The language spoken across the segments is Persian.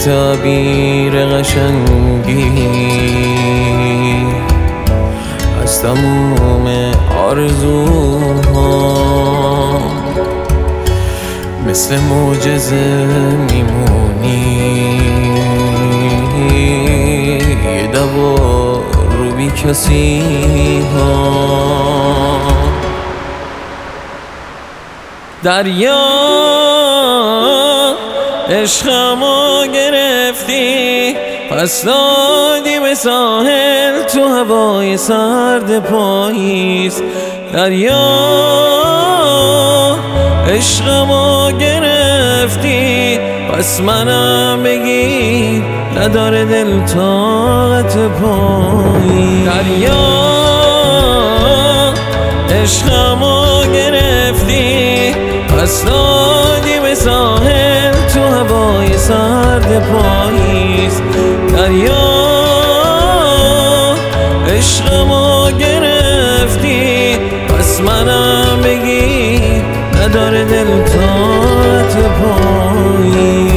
تعبیر قشنگی از تموم آرزوها، مثل معجزه میمونی، یه دوا رو بی کسی ها. دریا عشقمو گرفتی، پس دادی به ساحل تو هوای سرد پاییز. دریا عشقمو گرفتی، پس منم بگیر نداره دل طاقت پاییز. دریا عشقمو گرفتی، پس دادی به ساحل تو هوای سرد پاییز. دریا عشقمو گرفتی، پس منم بگیر نداره دل طاقت پاییز.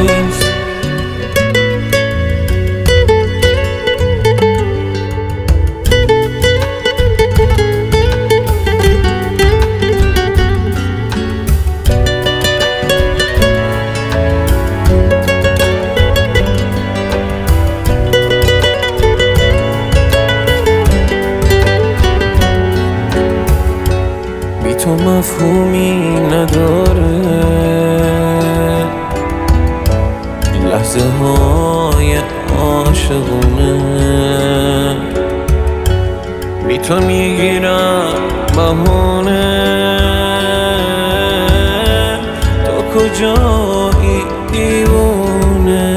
تو مفهومی نداره این لحظه های عاشقونه، بی تو میگیرم بهونه. تو کجایی دیوونه،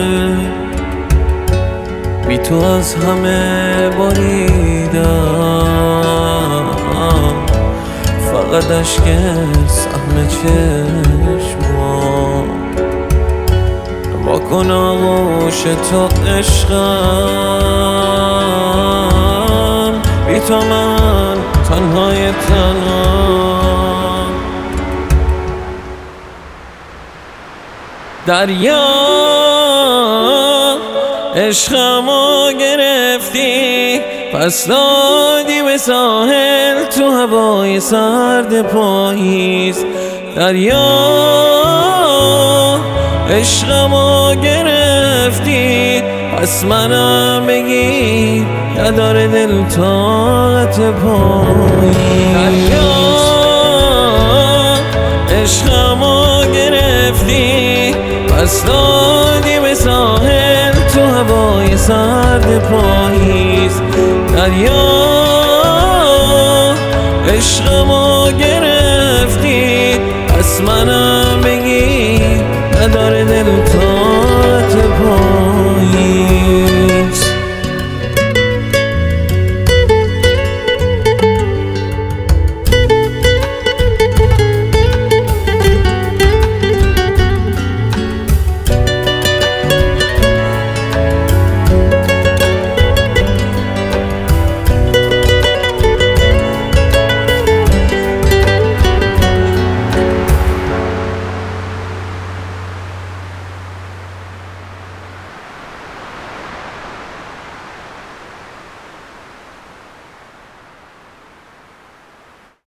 بی تو از همه بریدم، فقط اشک سهم چشمام. واکن آغوش تو عشقم، بی تو من تنهای تنها. دریا عشقمو گرفتی، پس دادی به ساحل تو هوای سرد پاییز. دریا عشقمو گرفتی، پس منم بگیر نداره دل طاقت پاییز. دریا عشقمو گرفتی، پس دادی به ساحل تو هوای سرد پاییز.